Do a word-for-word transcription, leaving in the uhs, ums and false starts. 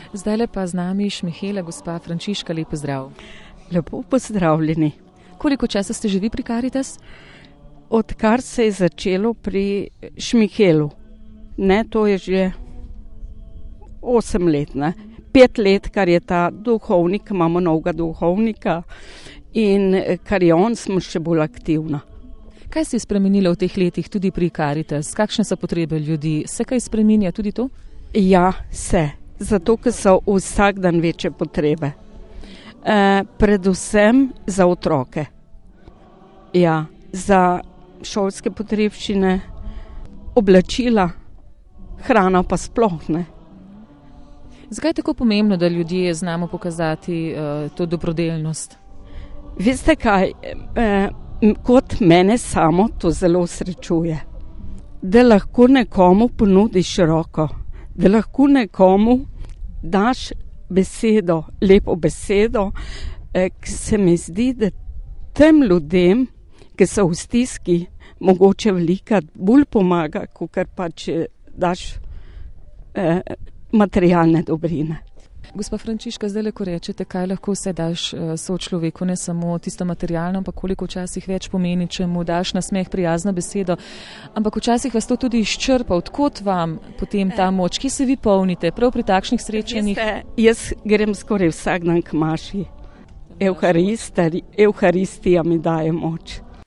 Zdajle pa z nami Šmihela, gospa Frančiška, lep pozdrav. Lepo pozdravljeni. Koliko časa ste že vi pri Karitas? Odkar se je začelo pri Šmihelu. Ne, to je že osem let, ne. Pet let, kar je ta duhovnik, imamo novega duhovnika in kar je on, smo še bolj aktivna. Kaj se je spremenilo v teh letih tudi pri Karitas? Kakšne so potrebe ljudi? Se kaj spreminja tudi to? Ja, se. Zato, ker so vsak dan večje potrebe. E, predvsem za otroke. Ja, za šolske potrebščine, oblačila, hrana pa sploh ne. Zakaj je tako pomembno, da ljudje znamo pokazati uh, to dobrodelnost? Veste kaj, e, kot mene samo to zelo srečuje. Da lahko nekomu ponudiš roko, da lahko nekomu daš besedo, lepo besedo, eh, ki se mi zdi, da tem ljudem, ki so v stiski, mogoče velikrat bolj pomaga, kot kar pa če daš eh, materialne dobrine. Gospa Frančiška, zdaj ko rečete, kaj lahko vse daš sočloveku, ne samo tisto materialno, ampak koliko včasih več pomeni, če mu daš nasmeh, prijazno besedo, ampak včasih vas to tudi izčrpa. Odkot vam potem ta moč? Kje se vi polnite? Prav pri takšnih srečanjih? Veste, jaz grem skoraj vsak dan k maši. Evharistija mi daje moč.